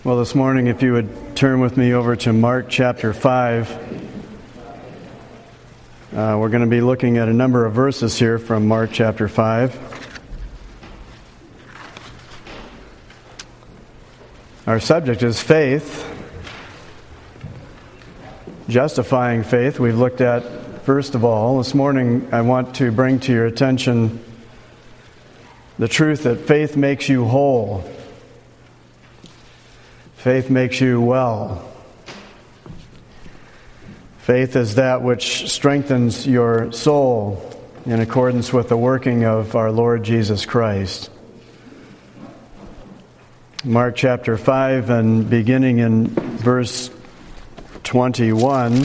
Well, this morning, if you would turn with me over to Mark chapter 5. We're going to be looking at a number of verses here from Mark chapter 5. Our subject is faith, justifying faith. We've looked at, first of all, this morning I want to bring to your attention the truth that faith makes you whole. Faith makes you well. Faith is that which strengthens your soul in accordance with the working of our Lord Jesus Christ. Mark chapter 5 and beginning in verse 21,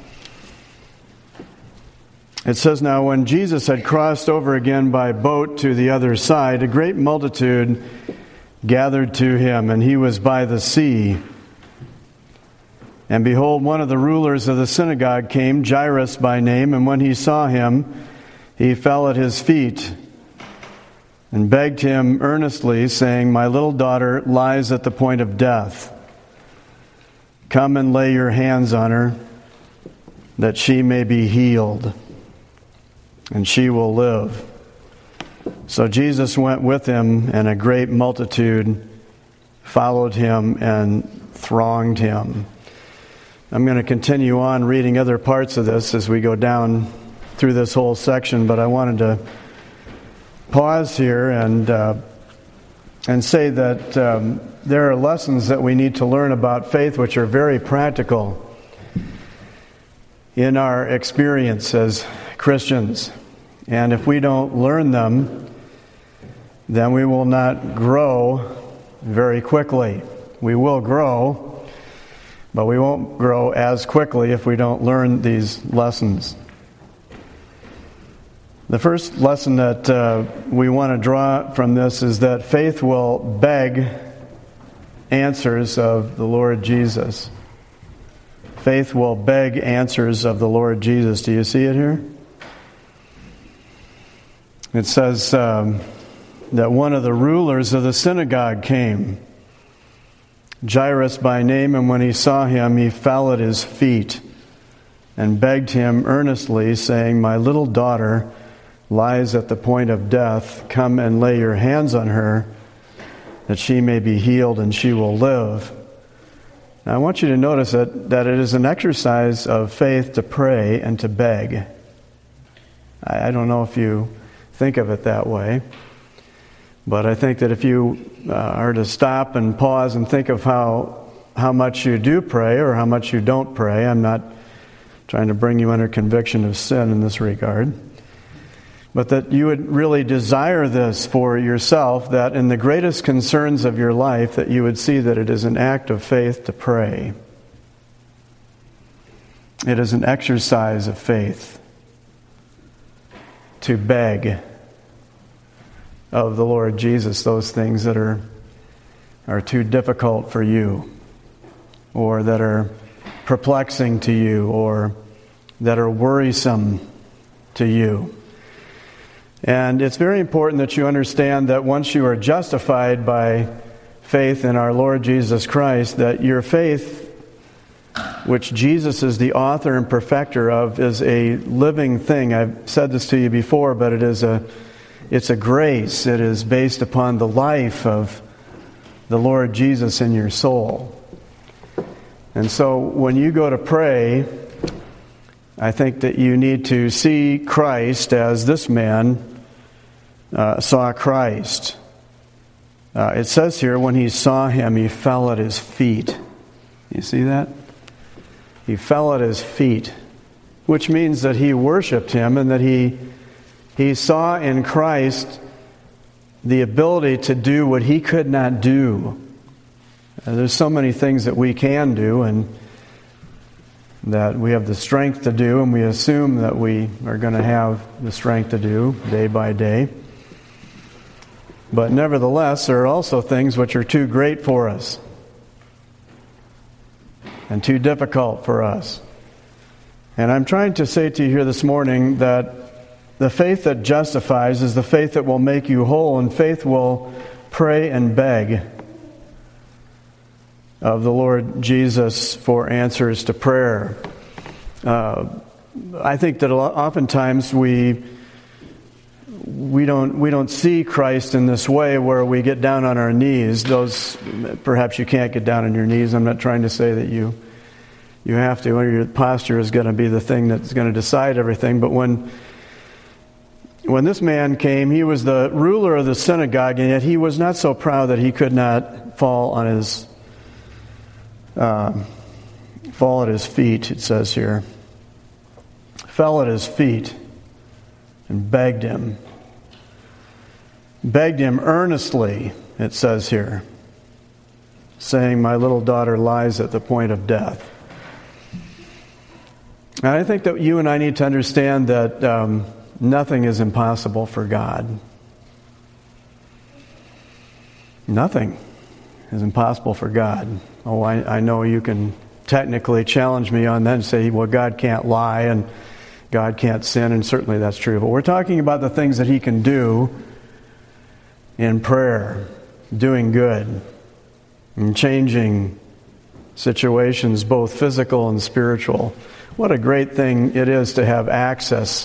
it says, "Now when Jesus had crossed over again by boat to the other side, a great multitude gathered to him, and he was by the sea. And behold, one of the rulers of the synagogue came, Jairus by name, and when he saw him, he fell at his feet and begged him earnestly, saying, 'My little daughter lies at the point of death. Come and lay your hands on her, that she may be healed, and she will live.' So Jesus went with him, and a great multitude followed him and thronged him." I'm going to continue on reading other parts of this as we go down through this whole section, but I wanted to pause here and say that there are lessons that we need to learn about faith which are very practical in our experience as Christians. And if we don't learn them, then we will not grow very quickly. We will grow, but we won't grow as quickly if we don't learn these lessons. The first lesson that we want to draw from this is that faith will beg answers of the Lord Jesus. Faith will beg answers of the Lord Jesus. Do you see it here? It says that one of the rulers of the synagogue came, Jairus by name, and when he saw him, he fell at his feet and begged him earnestly, saying, "My little daughter lies at the point of death. Come and lay your hands on her, that she may be healed and she will live." Now, I want you to notice that it is an exercise of faith to pray and to beg. I don't know if you think of it that way, but I think that if you are to stop and pause and think of how much you do pray or how much you don't pray, I'm not trying to bring you under conviction of sin in this regard, but that you would really desire this for yourself, that in the greatest concerns of your life, that you would see that it is an act of faith to pray. It is an exercise of faith to beg of the Lord Jesus those things that are too difficult for you, or that are perplexing to you, or that are worrisome to you. And it's very important that you understand that once you are justified by faith in our Lord Jesus Christ, that your faith, which Jesus is the author and perfecter of, is a living thing. I've said this to you before, but it's a grace. It is based upon the life of the Lord Jesus in your soul. And so when you go to pray, I think that you need to see Christ as this man saw Christ. It says here, when he saw him, he fell at his feet. You see that? He fell at his feet, which means that he worshiped him and that he saw in Christ the ability to do what he could not do. There's so many things that we can do and that we have the strength to do, and we assume that we are going to have the strength to do day by day. But nevertheless, there are also things which are too great for us and too difficult for us. And I'm trying to say to you here this morning that the faith that justifies is the faith that will make you whole, and faith will pray and beg. of the Lord Jesus for answers to prayer. I think that oftentimes we don't see Christ in this way where we get down on our knees. Perhaps you can't get down on your knees. I'm not trying to say that you have to, or your posture is going to be the thing that's going to decide everything. But when this man came, he was the ruler of the synagogue, and yet he was not so proud that he could not fall at his feet, it says here. Fell at his feet and begged him earnestly, it says here, saying, "My little daughter lies at the point of death." And I think that you and I need to understand that nothing is impossible for God. Nothing is impossible for God. Oh, I know you can technically challenge me on that and say, well, God can't lie and God can't sin, and certainly that's true. But we're talking about the things that He can do in prayer, doing good, and changing situations, both physical and spiritual. What a great thing it is to have access,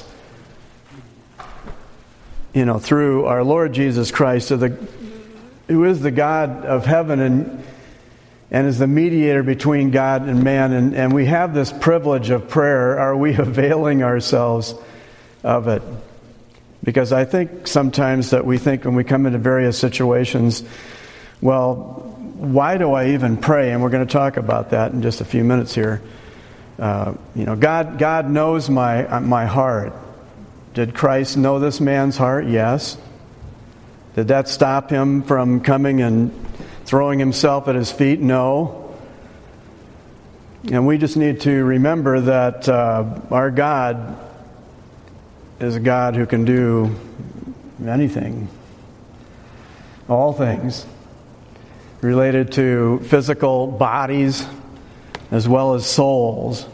through our Lord Jesus Christ, who is the God of heaven and is the mediator between God and man. And we have this privilege of prayer. Are we availing ourselves of it? Because I think sometimes that we think when we come into various situations, well, why do I even pray? And we're going to talk about that in just a few minutes here. God knows my heart. Did Christ know this man's heart? Yes. Did that stop him from coming and throwing himself at his feet? No. And we just need to remember that our God is a God who can do anything, all things, related to physical bodies as well as souls.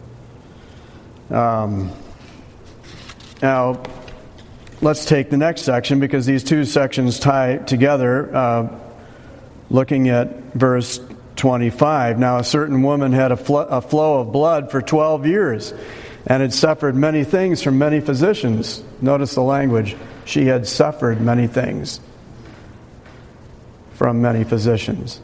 Now, let's take the next section, because these two sections tie together. Looking at verse 25. Now a certain woman had a flow of blood for 12 years and had suffered many things from many physicians. Notice the language. She had suffered many things from many physicians.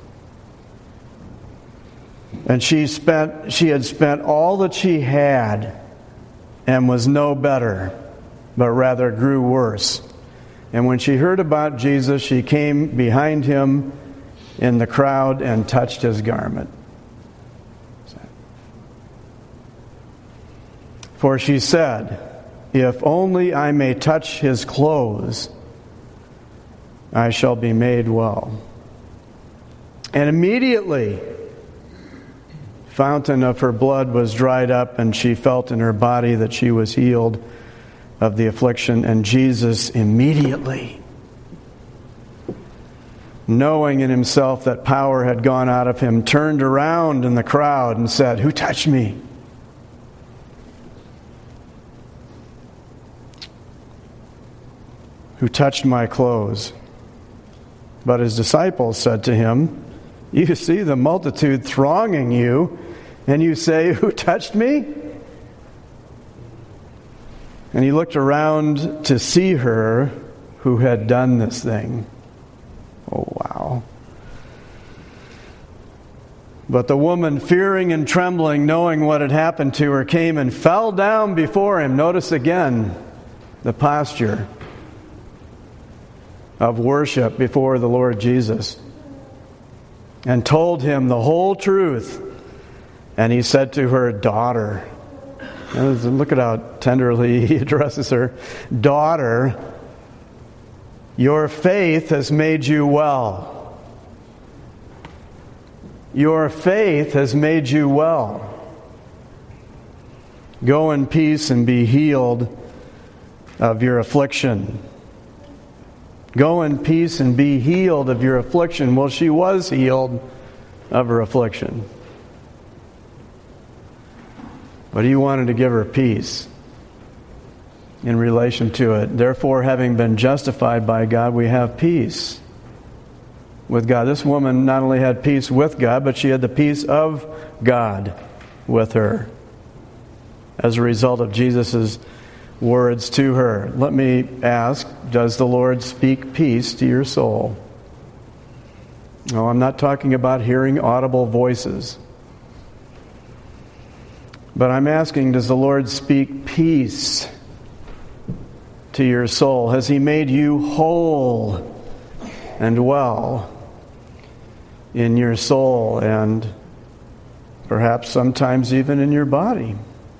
And she had spent all that she had and was no better, but rather grew worse. And when she heard about Jesus, she came behind him in the crowd and touched his garment. For she said, "If only I may touch his clothes, I shall be made well." And immediately, the fountain of her blood was dried up, and she felt in her body that she was healed of the affliction. And Jesus immediately, knowing in himself that power had gone out of him, turned around in the crowd and said, "Who touched me?" "Who touched my clothes?" But his disciples said to him, "You see the multitude thronging you, and you say, 'Who touched me?'" And he looked around to see her who had done this thing. Oh, wow. But the woman, fearing and trembling, knowing what had happened to her, came and fell down before him. Notice again the posture of worship before the Lord Jesus. And told him the whole truth. And he said to her, "Daughter." And look at how tenderly he addresses her. "Daughter, your faith has made you well." Your faith has made you well. Go in peace and be healed of your affliction. Go in peace and be healed of your affliction. Well, she was healed of her affliction. But he wanted to give her peace in relation to it. Therefore, having been justified by God, we have peace with God. This woman not only had peace with God, but she had the peace of God with her as a result of Jesus' words to her. Let me ask, does the Lord speak peace to your soul? No, I'm not talking about hearing audible voices. But I'm asking, does the Lord speak peace to your soul? Has He made you whole and well in your soul and perhaps sometimes even in your body?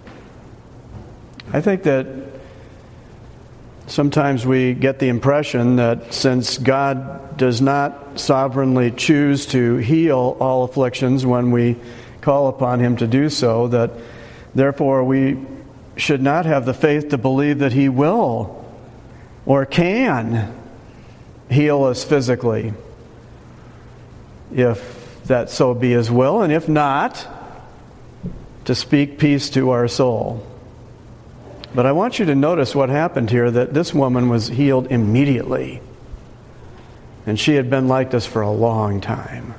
I think that sometimes we get the impression that since God does not sovereignly choose to heal all afflictions when we call upon Him to do so, that therefore we should not have the faith to believe that He will or can heal us physically, if that so be His will, and if not, to speak peace to our soul. But I want you to notice what happened here, that this woman was healed immediately. And she had been like this for a long time.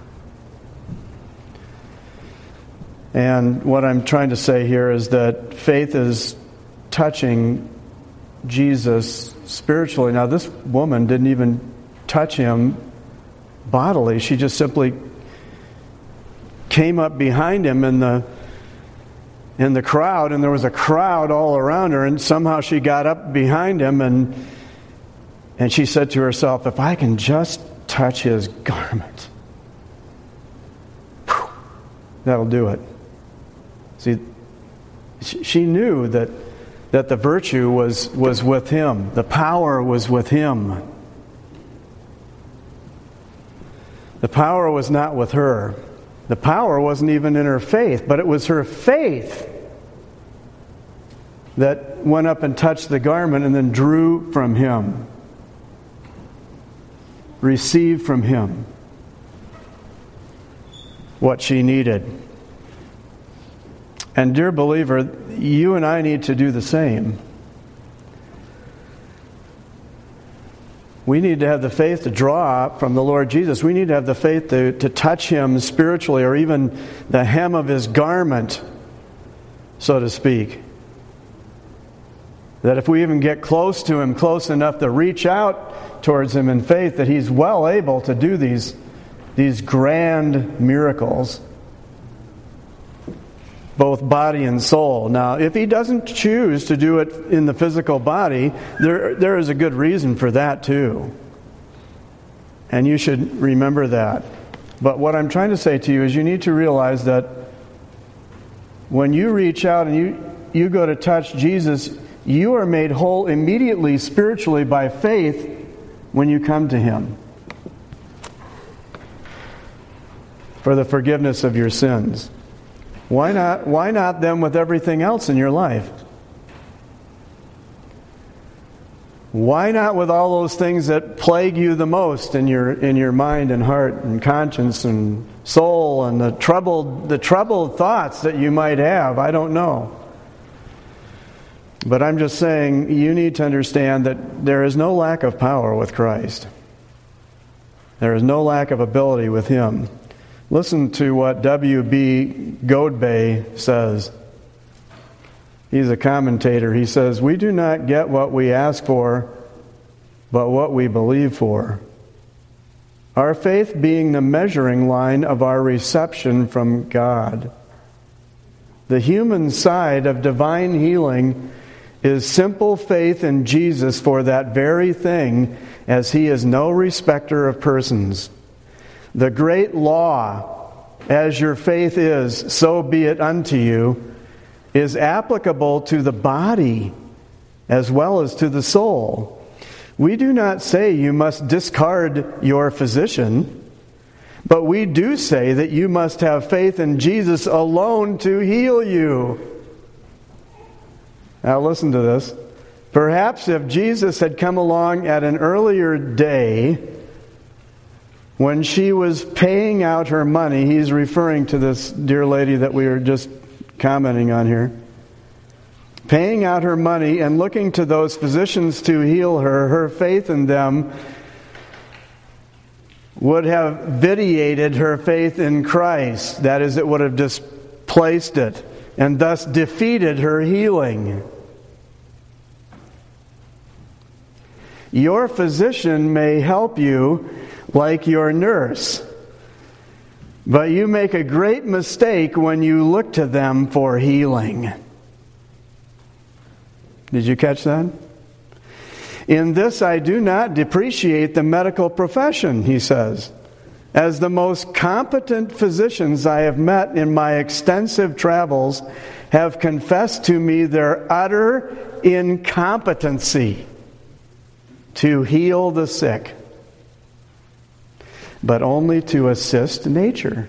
And what I'm trying to say here is that faith is touching Jesus spiritually. Now, this woman didn't even touch Him bodily. She just simply came up behind Him in the crowd, and there was a crowd all around her, and somehow she got up behind Him, and she said to herself, if I can just touch His garment, that'll do it. See, she knew that the virtue was with Him. The power was with Him. The power was not with her. The power wasn't even in her faith, but it was her faith that went up and touched the garment and then drew from Him, received from Him what she needed. And dear believer, you and I need to do the same. We need to have the faith to draw from the Lord Jesus. We need to have the faith to touch Him spiritually, or even the hem of His garment, so to speak. That if we even get close to Him, close enough to reach out towards Him in faith, that He's well able to do these grand miracles, both body and soul. Now, if He doesn't choose to do it in the physical body, there is a good reason for that too. And you should remember that. But what I'm trying to say to you is you need to realize that when you reach out and you go to touch Jesus, you are made whole immediately spiritually by faith when you come to Him for the forgiveness of your sins. Why not then with everything else in your life? Why not with all those things that plague you the most in your mind and heart and conscience and soul, and the troubled thoughts that you might have? I don't know. But I'm just saying, you need to understand that there is no lack of power with Christ. There is no lack of ability with Him. Listen to what W.B. Godbey says. He's a commentator. He says, we do not get what we ask for, but what we believe for. Our faith being the measuring line of our reception from God. The human side of divine healing is simple faith in Jesus for that very thing, as He is no respecter of persons. The great law, as your faith is, so be it unto you, is applicable to the body as well as to the soul. We do not say you must discard your physician, but we do say that you must have faith in Jesus alone to heal you. Now listen to this. Perhaps if Jesus had come along at an earlier day, when she was paying out her money, he's referring to this dear lady that we were just commenting on here, paying out her money and looking to those physicians to heal her, her faith in them would have vitiated her faith in Christ. That is, it would have displaced it and thus defeated her healing. Your physician may help you like your nurse, but you make a great mistake when you look to them for healing. Did you catch that? In this I do not depreciate the medical profession, he says. As the most competent physicians I have met in my extensive travels have confessed to me their utter incompetency to heal the sick, but only to assist nature,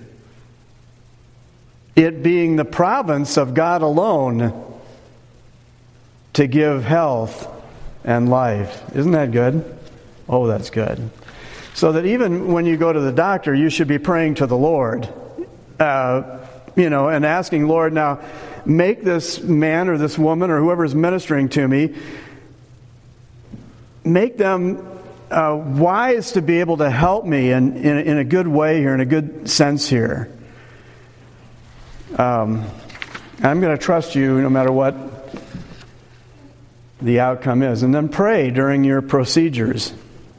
it being the province of God alone to give health and life. Isn't that good? Oh, that's good. So that even when you go to the doctor, you should be praying to the Lord, and asking, Lord, now make this man or this woman or whoever is ministering to me, make them wise to be able to help me in a good way here, in a good sense here. I'm going to trust you no matter what the outcome is. And then pray during your procedures,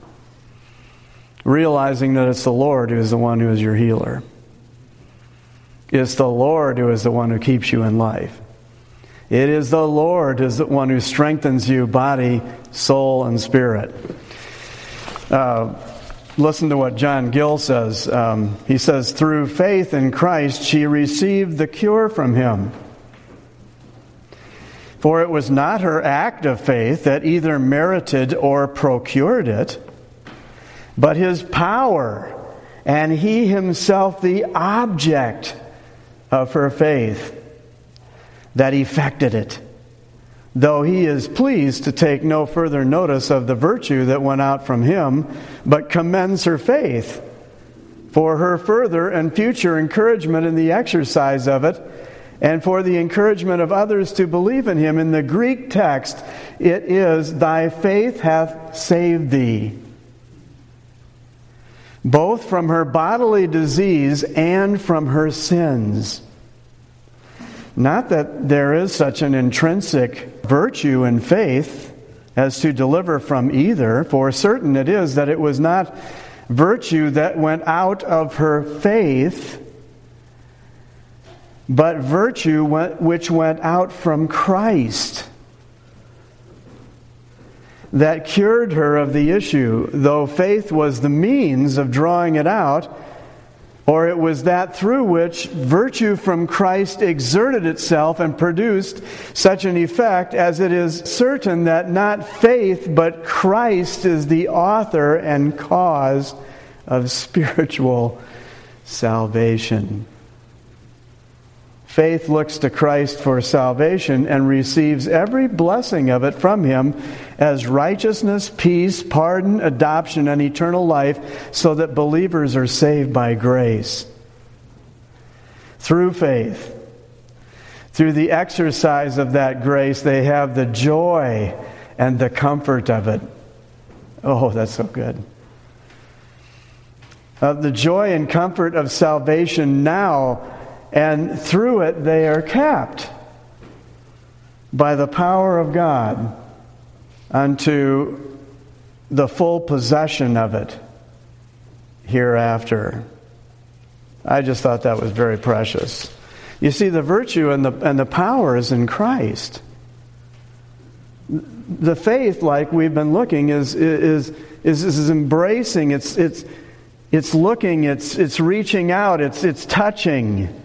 realizing that it's the Lord who is the one who is your healer. It's the Lord who is the one who keeps you in life. It is the Lord who is the one who strengthens you, body, soul, and spirit. Listen to what John Gill says. He says, through faith in Christ, she received the cure from him. For it was not her act of faith that either merited or procured it, but his power, and he himself the object of her faith, that effected it, though he is pleased to take no further notice of the virtue that went out from him, but commends her faith for her further and future encouragement in the exercise of it, and for the encouragement of others to believe in him. In the Greek text, it is, thy faith hath saved thee, both from her bodily disease and from her sins. Not that there is such an intrinsic virtue in faith as to deliver from either, for certain it is that it was not virtue that went out of her faith, but virtue which went out from Christ, that cured her of the issue, though faith was the means of drawing it out, or it was that through which virtue from Christ exerted itself and produced such an effect, as it is certain that not faith but Christ is the author and cause of spiritual salvation. Faith looks to Christ for salvation and receives every blessing of it from him as righteousness, peace, pardon, adoption, and eternal life, so that believers are saved by grace. Through faith, through the exercise of that grace, they have the joy and the comfort of it. Oh, that's so good. The joy and comfort of salvation now, and through it they are kept by the power of God unto the full possession of it hereafter. I just thought that was very precious. You see, the virtue and the power is in Christ. The faith, like we've been looking, is embracing. It's looking. It's reaching out. It's touching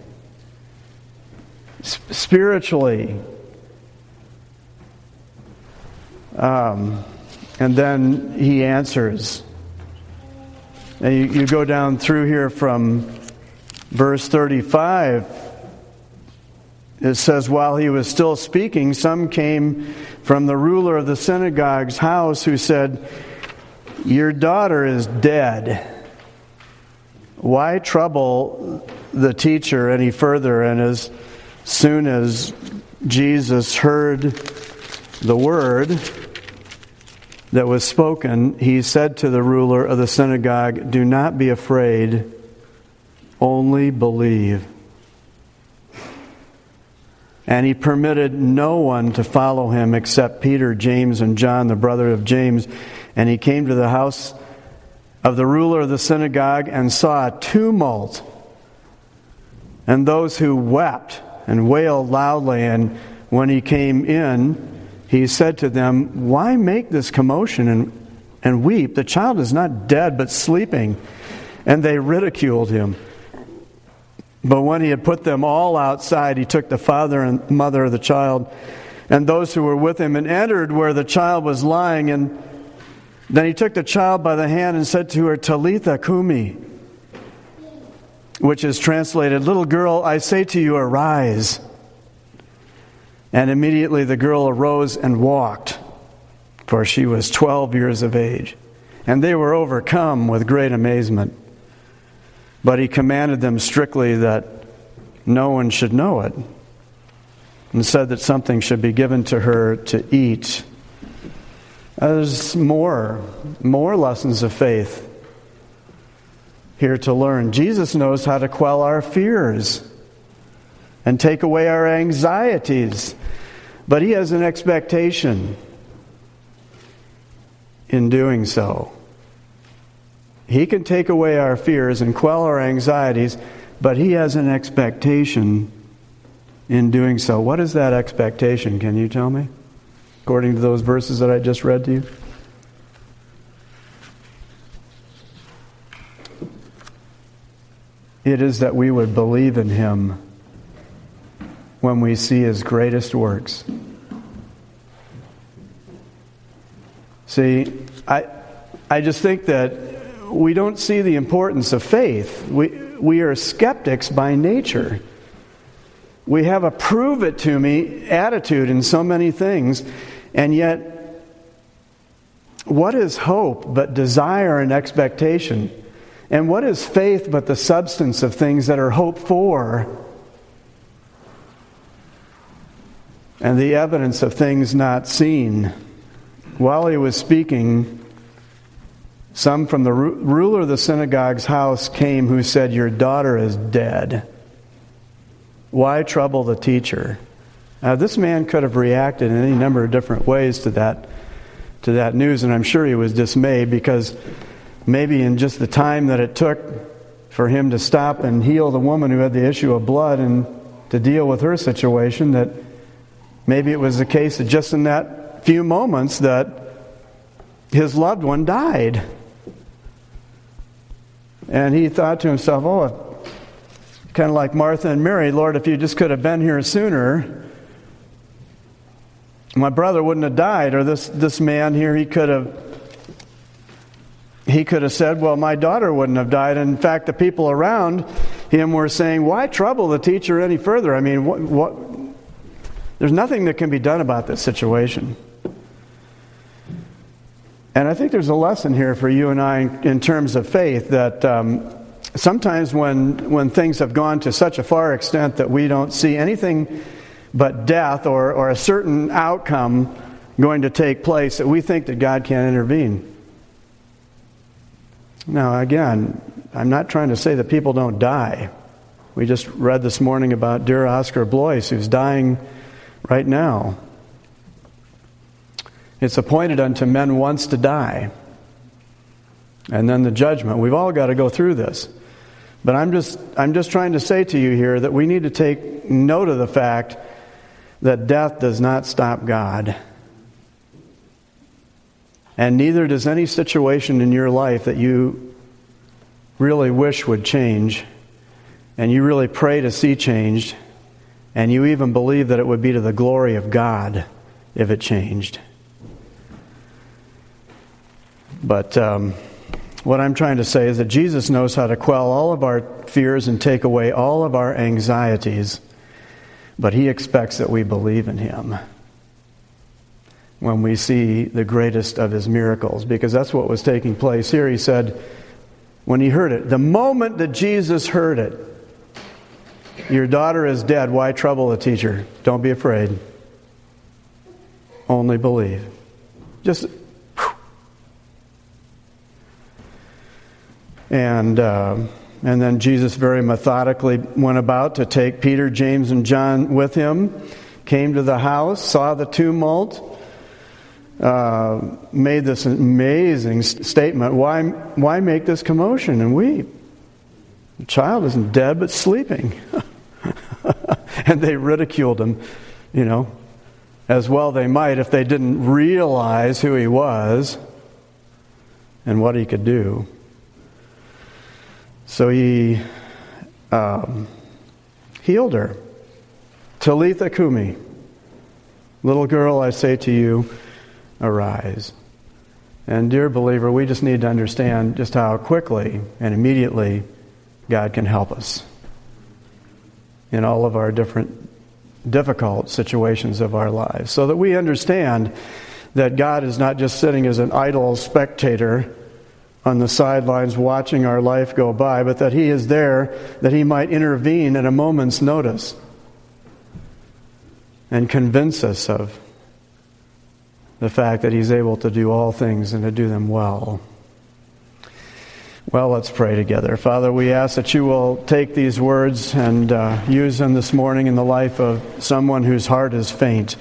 spiritually. And then he answers. And you go down through here from verse 35. It says, while he was still speaking, some came from the ruler of the synagogue's house who said, your daughter is dead. Why trouble the teacher any further? And as soon as Jesus heard the word, that was spoken, he said to the ruler of the synagogue, "Do not be afraid, only believe." And he permitted no one to follow him except Peter, James, and John, the brother of James. And he came to the house of the ruler of the synagogue and saw a tumult, and those who wept and wailed loudly. And when he came in, he said to them, "Why make this commotion and weep? The child is not dead, but sleeping." And they ridiculed him. But when he had put them all outside, he took the father and mother of the child and those who were with him and entered where the child was lying. And then he took the child by the hand and said to her, "Talitha cumi," which is translated, "Little girl, I say to you, arise." And immediately the girl arose and walked, for she was 12 years of age. And they were overcome with great amazement. But he commanded them strictly that no one should know it, and said that something should be given to her to eat. There's more lessons of faith here to learn. Jesus knows how to quell our fears and take away our anxieties, but he has an expectation in doing so. He can take away our fears and quell our anxieties, but he has an expectation in doing so. What is that expectation? Can you tell me? According to those verses that I just read to you. It is that we would believe in him when we see his greatest works. See, I just think that we don't see the importance of faith. We are skeptics by nature. We have a prove it to me attitude in so many things, and yet what is hope but desire and expectation? And what is faith but the substance of things that are hoped for and the evidence of things not seen? While he was speaking, some from the ruler of the synagogue's house came who said, "Your daughter is dead. Why trouble the teacher?" Now, this man could have reacted in any number of different ways to that news, and I'm sure he was dismayed, because maybe in just the time that it took for him to stop and heal the woman who had the issue of blood and to deal with her situation, that maybe it was the case that just in that few moments that his loved one died. And he thought to himself, kind of like Martha and Mary, "Lord, if you just could have been here sooner, my brother wouldn't have died." Or this man here, he could have said, "Well, my daughter wouldn't have died." And in fact, the people around him were saying, "Why trouble the teacher any further? I mean, what? There's nothing that can be done about this situation." And I think there's a lesson here for you and I in terms of faith, that sometimes when things have gone to such a far extent that we don't see anything but death or a certain outcome going to take place, that we think that God can't intervene. Now, again, I'm not trying to say that people don't die. We just read this morning about dear Oscar Blois, who's dying right now. It's appointed unto men once to die, and then the judgment. We've all got to go through this. But I'm just trying to say to you here that we need to take note of the fact that death does not stop God. And neither does any situation in your life that you really wish would change, and you really pray to see changed, and you even believe that it would be to the glory of God if it changed. But what I'm trying to say is that Jesus knows how to quell all of our fears and take away all of our anxieties, but he expects that we believe in him when we see the greatest of his miracles, because that's what was taking place here. He said, when he heard it, the moment that Jesus heard it, "Your daughter is dead, why trouble the teacher? Don't be afraid. Only believe." Just And then Jesus very methodically went about to take Peter, James, and John with him, came to the house, saw the tumult, made this amazing statement, why make this commotion and weep? The child isn't dead but sleeping. And they ridiculed him, as well they might if they didn't realize who he was and what he could do. So he healed her. Talitha Kumi, little girl, I say to you, arise. And dear believer, we just need to understand just how quickly and immediately God can help us in all of our difficult situations of our lives, so that we understand that God is not just sitting as an idle spectator on the sidelines watching our life go by, but that He is there that He might intervene at a moment's notice and convince us of the fact that He's able to do all things and to do them well. Well, let's pray together. Father, we ask that you will take these words and use them this morning in the life of someone whose heart is faint,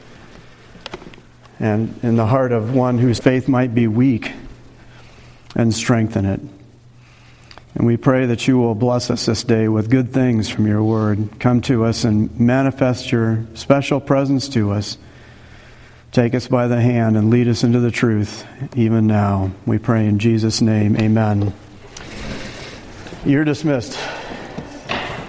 and in the heart of one whose faith might be weak, and strengthen it. And we pray that you will bless us this day with good things from your word. Come to us and manifest your special presence to us. Take us by the hand and lead us into the truth even now. We pray in Jesus' name. Amen. You're dismissed.